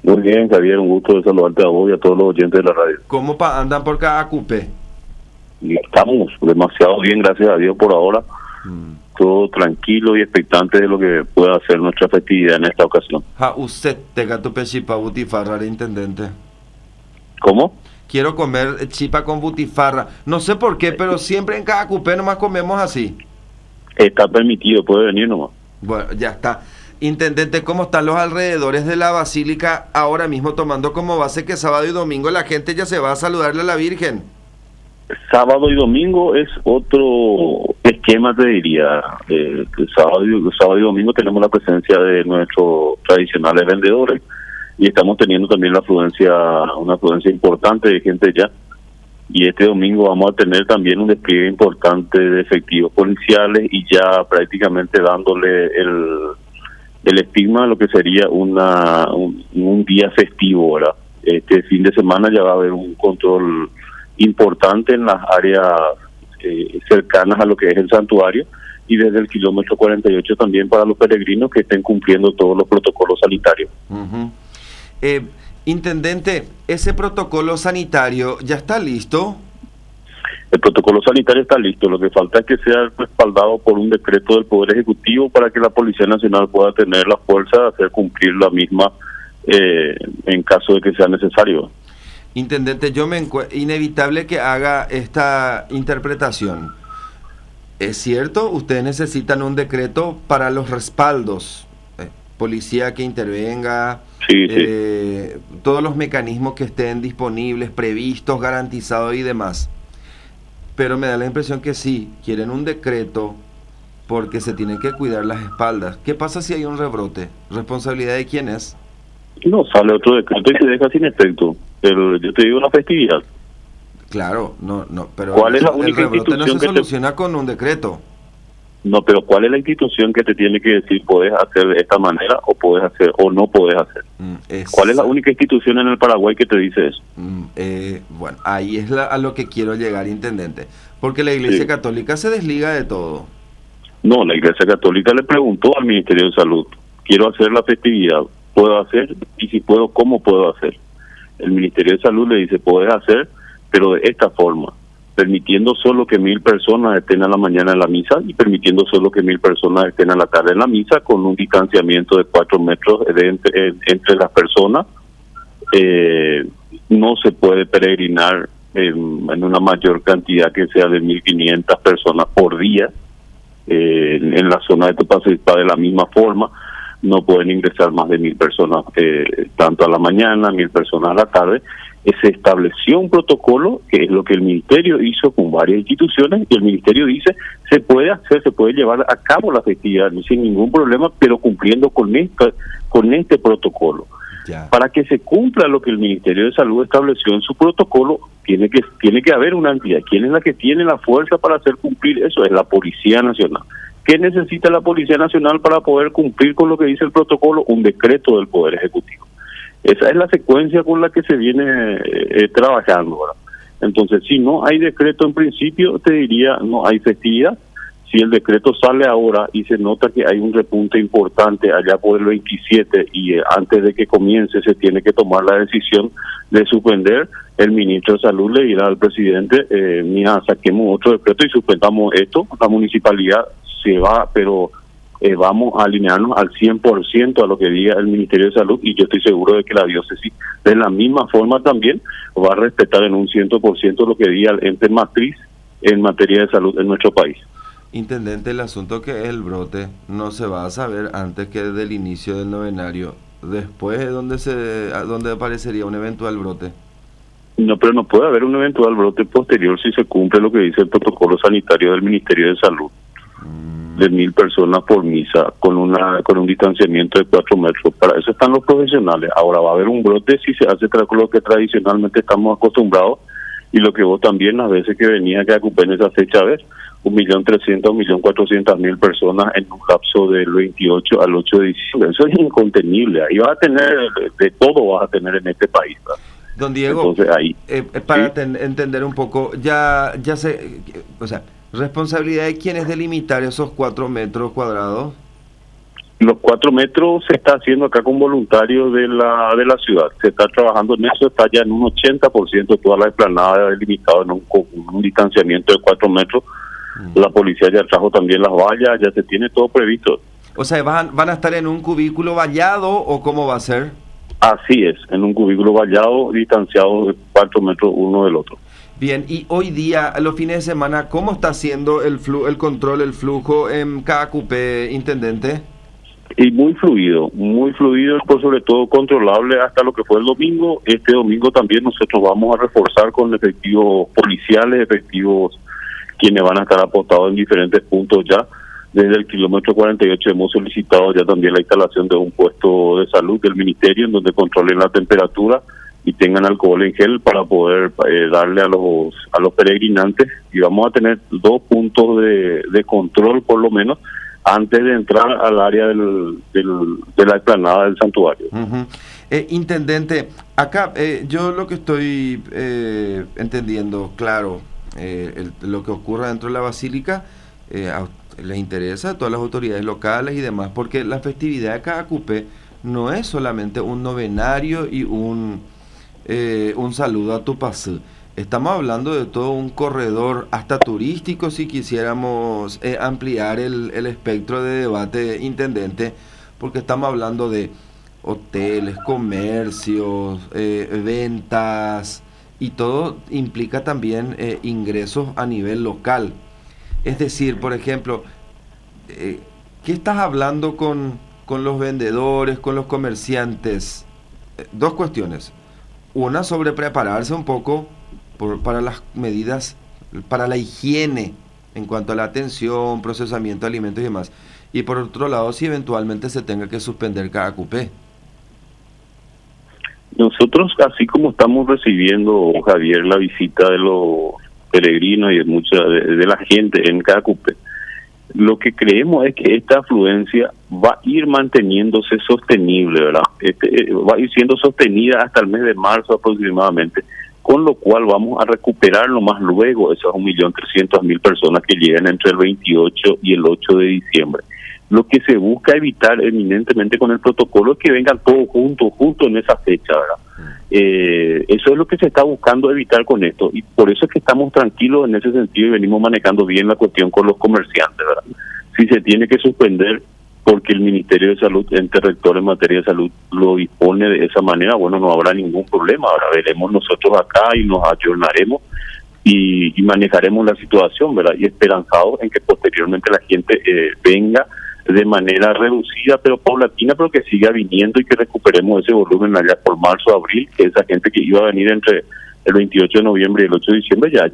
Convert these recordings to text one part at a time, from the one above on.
Muy bien, Javier, un gusto de saludarte a vos y a todos los oyentes de la radio. ¿Cómo andan por cada cupé? Y estamos demasiado bien, gracias a Dios por ahora. Todo tranquilo y expectante de lo que pueda hacer nuestra festividad en esta ocasión. Usted te gato pechipa butifarra, intendente. ¿Cómo? Quiero comer chipa con butifarra. No sé por qué, pero siempre en cada cupé nomás comemos así. Está permitido, puede venir nomás. Bueno, ya está. Intendente, ¿cómo están los alrededores de la basílica ahora mismo, tomando como base que sábado y domingo la gente ya se va a saludarle a la Virgen? Sábado y domingo es otro esquema, te diría. Sábado y domingo tenemos la presencia de nuestros tradicionales vendedores y estamos teniendo también una afluencia importante de gente ya. Y este domingo vamos a tener también un despliegue importante de efectivos policiales y ya prácticamente dándole el estigma a lo que sería un día festivo, ¿verdad? Este fin de semana ya va a haber un control importante en las áreas cercanas a lo que es el santuario y desde el kilómetro 48 también para los peregrinos que estén cumpliendo todos los protocolos sanitarios. Intendente, ¿ese protocolo sanitario ya está listo? El protocolo sanitario está listo, lo que falta es que sea respaldado por un decreto del Poder Ejecutivo para que la Policía Nacional pueda tener la fuerza de hacer cumplir la misma en caso de que sea necesario. Intendente, inevitable que haga esta interpretación. ¿Es cierto? Ustedes necesitan un decreto para los respaldos, policía que intervenga, sí. todos los mecanismos que estén disponibles, previstos, garantizados y demás. Pero me da la impresión que sí, quieren un decreto porque se tienen que cuidar las espaldas. ¿Qué pasa si hay un rebrote? ¿Responsabilidad de quién es? No, sale otro decreto y se deja sin efecto. Pero yo te digo una festividad. Claro, no, pero ¿Cuál es la única el rebrote no se institución soluciona con un decreto. No, pero ¿cuál es la institución que te tiene que decir podés hacer de esta manera o podés hacer o no podés hacer? ¿Cuál es la única institución en el Paraguay que te dice eso? Bueno, ahí es a lo que quiero llegar, intendente. Porque la Iglesia Católica se desliga de todo. No, la Iglesia Católica le preguntó al Ministerio de Salud, quiero hacer la festividad, ¿puedo hacer? Y si puedo, ¿cómo puedo hacer? El Ministerio de Salud le dice, podés hacer, pero de esta forma, permitiendo solo que 1000 personas estén a la mañana en la misa y permitiendo solo que 1000 personas estén a la tarde en la misa con un distanciamiento de 4 metros entre las personas. No se puede peregrinar en una mayor cantidad que sea de 1500 personas por día. En la zona de Topacipa de la misma forma, no pueden ingresar más de 1000 personas tanto a la mañana, 1000 personas a la tarde. Se estableció un protocolo que es lo que el ministerio hizo con varias instituciones y el ministerio dice se puede hacer, se puede llevar a cabo la festividad sin ningún problema, pero cumpliendo con este protocolo. Ya. Para que se cumpla lo que el Ministerio de Salud estableció en su protocolo, tiene que haber una entidad. ¿Quién es la que tiene la fuerza para hacer cumplir eso? Es la Policía Nacional. ¿Qué necesita la Policía Nacional para poder cumplir con lo que dice el protocolo? Un decreto del Poder Ejecutivo. Esa es la secuencia con la que se viene trabajando, ¿verdad? Entonces, si no hay decreto en principio, te diría, no hay festividad. Si el decreto sale ahora y se nota que hay un repunte importante allá por el 27 y antes de que comience se tiene que tomar la decisión de suspender, el ministro de Salud le dirá al presidente, mira, saquemos otro decreto y suspendamos esto. La municipalidad se va, pero vamos a alinearnos al 100% a lo que diga el Ministerio de Salud y yo estoy seguro de que la diócesis de la misma forma también va a respetar en un 100% lo que diga el ente matriz en materia de salud en nuestro país. Intendente, el asunto que es el brote no se va a saber antes que del inicio del novenario. Después, ¿dónde aparecería un eventual brote? No, pero no puede haber un eventual brote posterior si se cumple lo que dice el protocolo sanitario del Ministerio de Salud. De 1000 personas por misa, con un distanciamiento de 4 metros. Para eso están los profesionales. Ahora va a haber un brote si se hace con lo que tradicionalmente estamos acostumbrados y lo que vos también las veces que venía que ocupé en esa fecha a ver, 1.300.000, 1.400.000 personas en un lapso del 28 al 8 de diciembre. Eso es incontenible. Ahí vas a tener, de todo vas a tener en este país, ¿verdad? Don Diego, entonces, ahí, para ¿sí? Entender un poco, ya sé, o sea, ¿responsabilidad de quién es delimitar esos 4 metros cuadrados? Los 4 metros se está haciendo acá con voluntarios de la ciudad. Se está trabajando en eso, está ya en un 80% toda la explanada delimitada con un distanciamiento de 4 metros. La policía ya trajo también las vallas, ya se tiene todo previsto. O sea, ¿van a estar en un cubículo vallado o cómo va a ser? Así es, en un cubículo vallado, distanciado de 4 metros uno del otro. Bien, y hoy día, los fines de semana, ¿cómo está haciendo el control, el flujo en KQP, intendente? Y muy fluido, por sobre todo controlable hasta lo que fue el domingo. Este domingo también nosotros vamos a reforzar con efectivos policiales, efectivos quienes van a estar apostados en diferentes puntos ya. Desde el kilómetro 48 hemos solicitado ya también la instalación de un puesto de salud del ministerio en donde controlen la temperatura y tengan alcohol en gel para poder darle a los peregrinantes. Y vamos a tener 2 puntos de control por lo menos antes de entrar al área de la explanada del santuario. Intendente, acá yo lo que estoy entendiendo, claro, lo que ocurre dentro de la basílica les interesa a todas las autoridades locales y demás, porque la festividad de KQP no es solamente un novenario y un saludo a Tupacú. Estamos hablando de todo un corredor, hasta turístico, si quisiéramos ampliar el espectro de debate, intendente, porque estamos hablando de hoteles, comercios, ventas, y todo implica también ingresos a nivel local. Es decir, por ejemplo, ¿qué estás hablando con los vendedores, con los comerciantes? Dos cuestiones. Una, sobre prepararse un poco para las medidas, para la higiene en cuanto a la atención, procesamiento de alimentos y demás. Y por otro lado, si eventualmente se tenga que suspender KQP. Nosotros, así como estamos recibiendo, Javier, la visita de los peregrinos y de la gente en KQP, lo que creemos es que esta afluencia va a ir manteniéndose sostenible, ¿verdad? Va a ir siendo sostenida hasta el mes de marzo aproximadamente, con lo cual vamos a recuperarlo más luego, esas 1.300.000 personas que llegan entre el 28 y el 8 de diciembre. Lo que se busca evitar eminentemente con el protocolo es que vengan todos juntos, justo en esa fecha, ¿verdad? Eso es lo que se está buscando evitar con esto, y por eso es que estamos tranquilos en ese sentido y venimos manejando bien la cuestión con los comerciantes, ¿verdad? Si se tiene que suspender porque el Ministerio de Salud, ente rector en materia de salud, lo dispone de esa manera, bueno, no habrá ningún problema. Ahora veremos nosotros acá y nos ayornaremos y manejaremos la situación, ¿verdad? Y esperanzados en que posteriormente la gente venga de manera reducida pero paulatina, pero que siga viniendo y que recuperemos ese volumen allá por marzo, abril, que esa gente que iba a venir entre el 28 de noviembre y el 8 de diciembre ya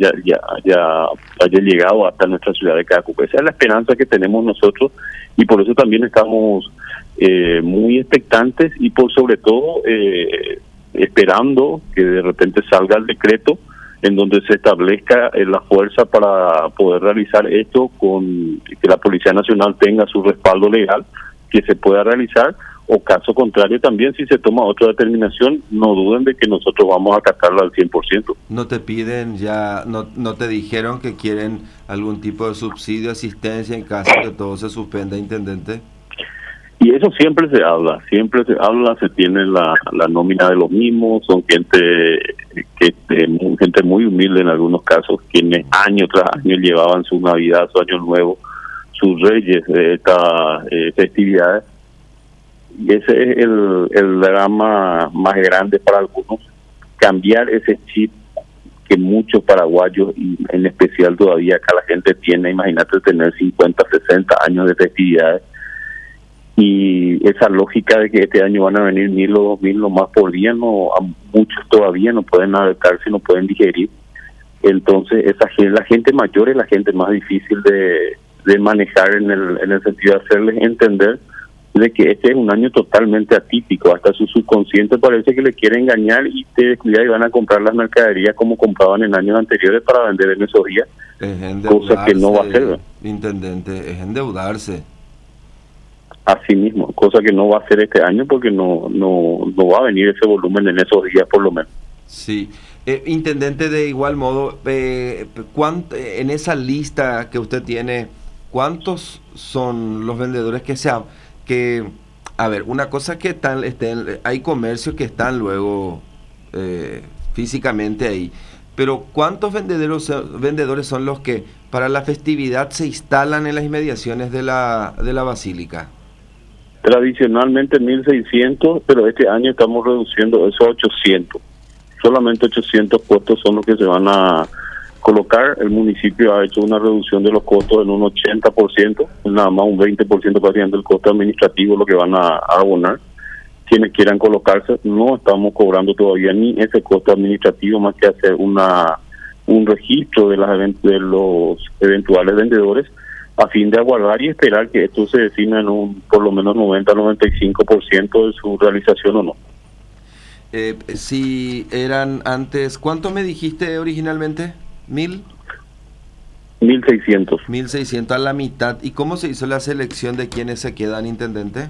haya llegado hasta nuestra ciudad de KQP. Esa es la esperanza que tenemos nosotros y por eso también estamos muy expectantes y por sobre todo esperando que de repente salga el decreto en donde se establezca la fuerza para poder realizar esto, con que la Policía Nacional tenga su respaldo legal, que se pueda realizar, o caso contrario también, si se toma otra determinación, no duden de que nosotros vamos a acatarla al 100%. ¿No te piden ya, no te dijeron que quieren algún tipo de subsidio, asistencia en caso de que todo se suspenda, intendente? Y eso siempre se habla, se tiene la nómina de los mismos, son gente muy humilde en algunos casos, quienes año tras año llevaban su Navidad, su Año Nuevo, sus reyes de estas festividades. Y ese es el drama más grande para algunos, cambiar ese chip que muchos paraguayos, y en especial todavía acá la gente tiene, imagínate tener 50, 60 años de festividades, y esa lógica de que este año van a venir 1.000 o 2.000 nomás por día, no, a muchos todavía no pueden adaptarse, no pueden digerir. Entonces la gente mayor es la gente más difícil de manejar en el sentido de hacerles entender de que este es un año totalmente atípico. Hasta su subconsciente parece que le quiere engañar y te descuida y van a comprar las mercaderías como compraban en años anteriores para vender en esos días, cosa que no va a hacer, intendente, es endeudarse. Así mismo, cosa que no va a hacer este año porque no va a venir ese volumen en esos días por lo menos. Sí. Intendente, de igual modo, en esa lista que usted tiene, ¿cuántos son los vendedores que que, a ver, una cosa que hay comercios que están luego físicamente ahí, pero ¿cuántos vendedores son los que para la festividad se instalan en las inmediaciones de la basílica? Tradicionalmente 1.600, pero este año estamos reduciendo eso a 800. Solamente 800 puestos son los que se van a colocar. El municipio ha hecho una reducción de los costos en un 80%, nada más un 20% prácticamente del costo administrativo lo que van a abonar. Quienes quieran colocarse, no estamos cobrando todavía ni ese costo administrativo, más que hacer un registro de los eventuales vendedores a fin de aguardar y esperar que esto se defina en un por lo menos 90-95% de su realización o no. Si eran antes, ¿cuánto me dijiste originalmente? ¿1.000? 1.600. 1.600 a la mitad. ¿Y cómo se hizo la selección de quienes se quedan, intendente?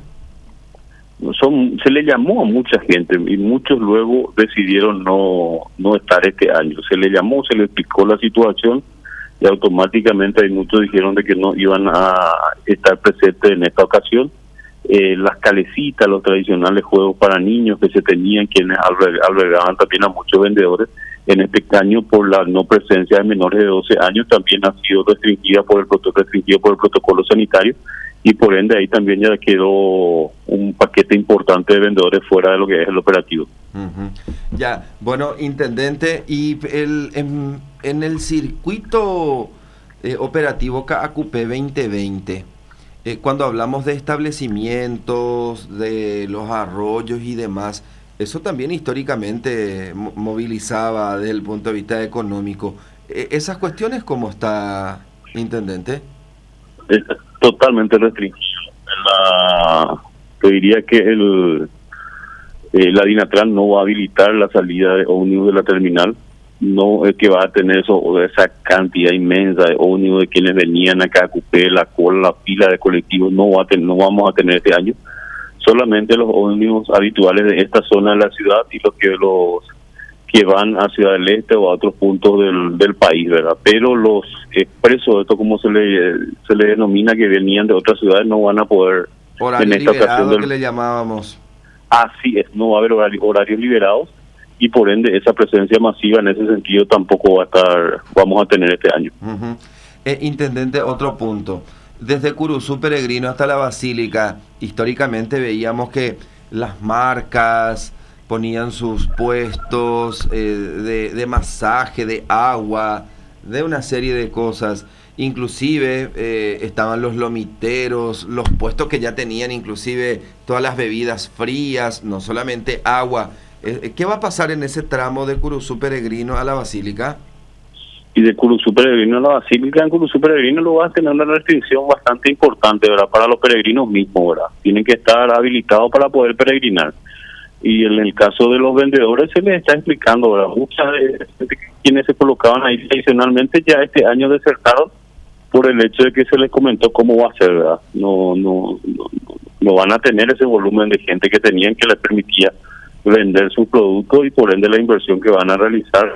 Se le llamó a mucha gente y muchos luego decidieron no estar este año. Se le llamó, se le explicó la situación y automáticamente hay muchos dijeron de que no iban a estar presentes en esta ocasión. Las calecitas, los tradicionales juegos para niños que se tenían, quienes albergaban también a muchos vendedores, en este año por la no presencia de menores de 12 años también ha sido restringido por el protocolo sanitario, y por ende ahí también ya quedó un paquete importante de vendedores fuera de lo que es el operativo. Ya, bueno, intendente, y en el circuito operativo KACUP 2020, cuando hablamos de establecimientos, de los arroyos y demás, eso también históricamente movilizaba desde el punto de vista económico. ¿Esas cuestiones cómo está, intendente? Es totalmente restringido. Te diría que la Dinatran no va a habilitar la salida de ómnibus de la terminal. No es que va a tener esa cantidad inmensa de ómnibus de quienes venían acá a Cupé, la cola, la fila de colectivos, no vamos a tener este año. Solamente los ómnibus habituales de esta zona de la ciudad y los que van a Ciudad del Este o a otros puntos del país, ¿verdad? Pero los expresos, esto como se le denomina, que venían de otras ciudades, no van a poder en esta ocasión que le llamábamos. Así es, no va a haber horarios liberados y por ende esa presencia masiva en ese sentido tampoco vamos a tener este año. Intendente, otro punto. Desde Curuzú Peregrino hasta la Basílica, históricamente veíamos que las marcas ponían sus puestos de masaje, de agua, de una serie de cosas. Inclusive estaban los lomiteros, los puestos que ya tenían inclusive todas las bebidas frías, no solamente agua. ¿Qué va a pasar en ese tramo de Curuzú Peregrino a la Basílica? Y de Curuzú Peregrino a la Basílica, en Curuzú Peregrino lo va a tener una restricción bastante importante, ¿verdad? Para los peregrinos mismos, ¿verdad? Tienen que estar habilitados para poder peregrinar. Y en el caso de los vendedores se les está explicando, ¿verdad? Muchas de quienes se colocaban ahí tradicionalmente ya este año desertaron por el hecho de que se les comentó cómo va a ser, ¿verdad? No van a tener ese volumen de gente que tenían, que les permitía vender sus productos, y por ende la inversión que van a realizar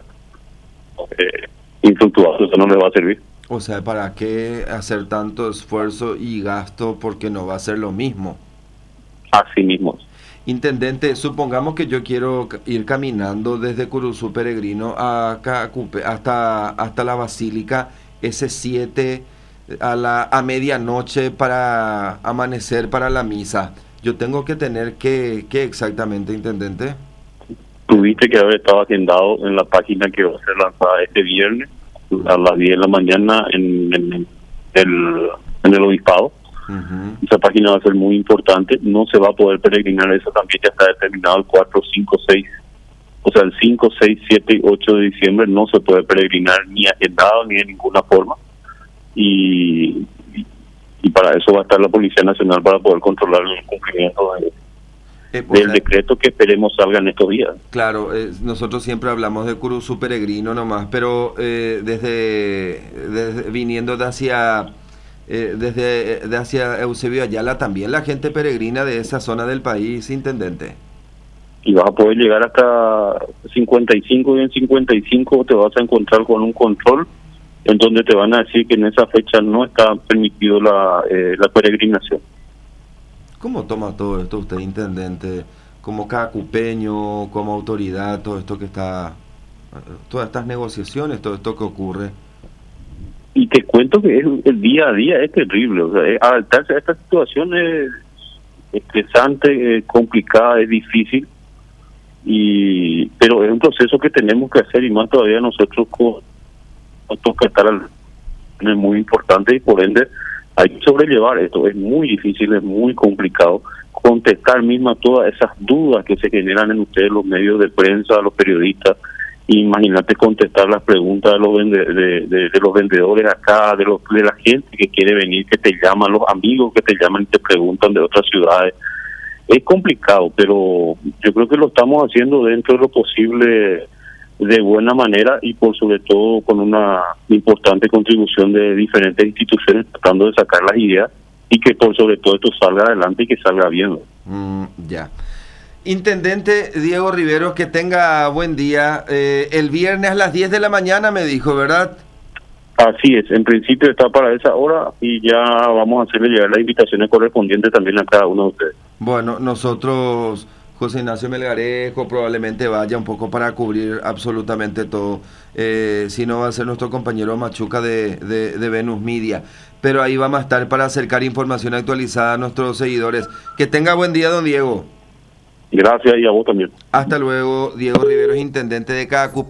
infructuosa, eso no les va a servir. O sea, ¿para qué hacer tanto esfuerzo y gasto? Porque no va a ser lo mismo. Así mismo. Intendente, supongamos que yo quiero ir caminando desde Curuzú Peregrino a Cacupe hasta la Basílica ese 7 a medianoche para amanecer para la misa. Yo tengo que tener ¿qué exactamente, intendente? Tuviste que haber estado agendado en la página que va a ser lanzada este viernes a las 10 de la mañana en el obispado. Esa página va a ser muy importante. No se va a poder peregrinar, eso también ya está determinado el 4, 5, 6, o sea el 5, 6, 7 y 8 de diciembre no se puede peregrinar ni agendado ni de ninguna forma, y para eso va a estar la Policía Nacional para poder controlar el cumplimiento del decreto que esperemos salga en estos días. Claro, nosotros siempre hablamos de Curuzú Peregrino nomás, pero desde viniendo de hacia Eusebio Ayala, también la gente peregrina de esa zona del país, intendente. Y vas a poder llegar hasta 55, y en 55 te vas a encontrar con un control en donde te van a decir que en esa fecha no está permitido la peregrinación. ¿Cómo toma todo esto usted, intendente, como cacupeño, como autoridad, todo esto que está, todas estas negociaciones, todo esto que ocurre? Y te cuento que el día a día es terrible, o sea, adaptarse a esta situación es estresante, complicada, es difícil, pero es un proceso que tenemos que hacer, y más todavía nosotros que estar es muy importante, y por ende hay que sobrellevar esto. Es muy difícil, es muy complicado contestar misma todas esas dudas que se generan en ustedes, los medios de prensa, los periodistas. Imagínate contestar las preguntas de los vendedores acá, de la gente que quiere venir, que te llaman, los amigos que te llaman y te preguntan de otras ciudades. Es complicado, pero yo creo que lo estamos haciendo dentro de lo posible, de buena manera, y por sobre todo con una importante contribución de diferentes instituciones, tratando de sacar las ideas y que por sobre todo esto salga adelante y que salga bien. Ya. Intendente Diego Riveros, que tenga buen día. El viernes a las 10 de la mañana me dijo, ¿verdad? Así es, en principio está para esa hora, y ya vamos a hacerle llegar las invitaciones correspondientes también a cada uno de ustedes. Bueno, nosotros, José Ignacio Melgarejo, probablemente vaya un poco para cubrir absolutamente todo. Si no, va a ser nuestro compañero Machuca de Venus Media. Pero ahí vamos a estar para acercar información actualizada a nuestros seguidores. Que tenga buen día, don Diego. Gracias, y a vos también. Hasta luego. Diego Riveros, intendente de Cacu.